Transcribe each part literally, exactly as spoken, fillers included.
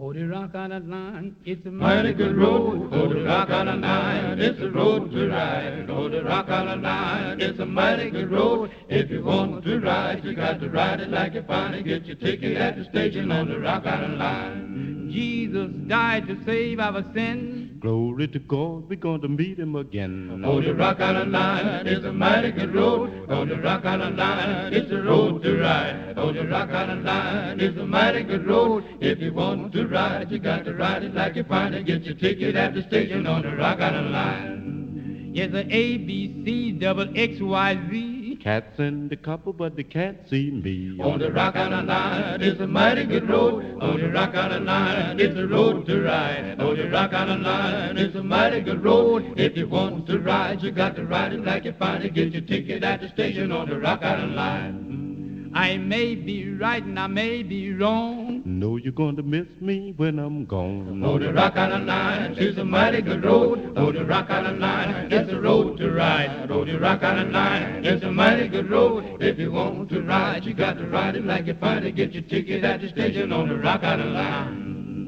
Oh, the Rock Island Line, it's a Mighty good road, oh, the Rock Island Line, it's a road to ride. Oh, the Rock Island Line, it's a mighty good road. If you want to ride, you got to ride it like you find it. Get your ticket at the station on the Rock Island Line. Jesus died to save our sins. Glory to God, we're going to meet him again. Oh, the Rock Island Line is a mighty good road. Oh, the Rock Island Line is a road to ride. Oh, the Rock Island Line is a mighty good road. If you want to ride, you got to ride it like you find it. Get your ticket at the station on the Rock Island Line. Yes, a A, B, C, double X, Y, Z. Cats in the couple, but they can't see me. On the Rock Island Line is a mighty good road. On the Rock Island Line is a road to ride. On the Rock Island Line is a mighty good road. If you want to ride, you got to ride it like you find it. Get your ticket at the station on the Rock Island Line. I may be right and I may be wrong. No, you're going to miss me when I'm gone. Oh, the Rock Island Line is a mighty good road. Oh, the Rock Island Line is a road to ride. Oh, the Rock Island Line is a mighty good road. If you want to ride, you got to ride it like you find it. Get your ticket at the station on the Rock Island Line.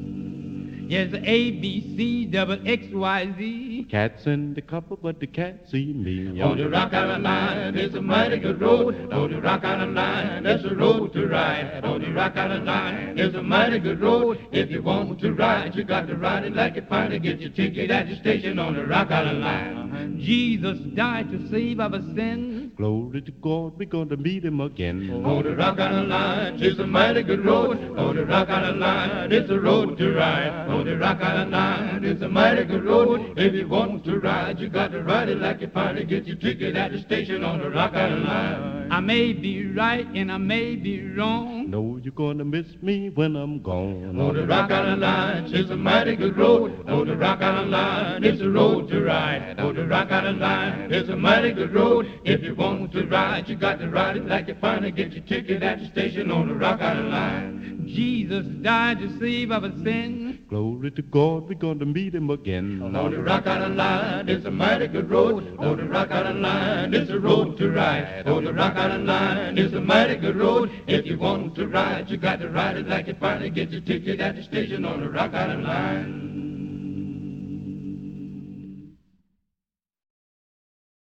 Yes, A, B, C, double X, Y, Z. Cats in the couple, but they can't see me. On the Rock Island Line is a mighty good road. On the Rock Island Line is a road to ride. On the Rock Island Line is a mighty good road. If you want to ride, you got to ride it like you find it. Get your ticket at the station on the Rock Island Line. Jesus died to save our sins. Glory to God, we're going to meet him again. Oh, the Rock Island Line is a mighty good road. Oh, the Rock Island Line is a road to ride. Oh, the Rock Island Line is a mighty good road. If you want to ride, you got to ride it like you find it. Get your ticket at the station on the Rock Island Line. I may be right and I may be wrong. No, you're going to miss me when I'm gone. Oh, the Rock Island Line is a mighty good road. Oh, the Rock Island Line is a road to ride. Oh, the Rock Island Line is a mighty good road. If you want to ride, you got to ride it like you find it. Get your ticket at the station on the Rock Island Line. Jesus died to save our sins. Glory to God, we're going to meet him again. Oh, the Rock Island Line is a mighty good road. Oh, the Rock Island Line is a road to ride. Oh, the Rock Island Line is a mighty good road. If you want to ride, you got to ride it like you find it. Get your ticket at the station on the Rock Island Line.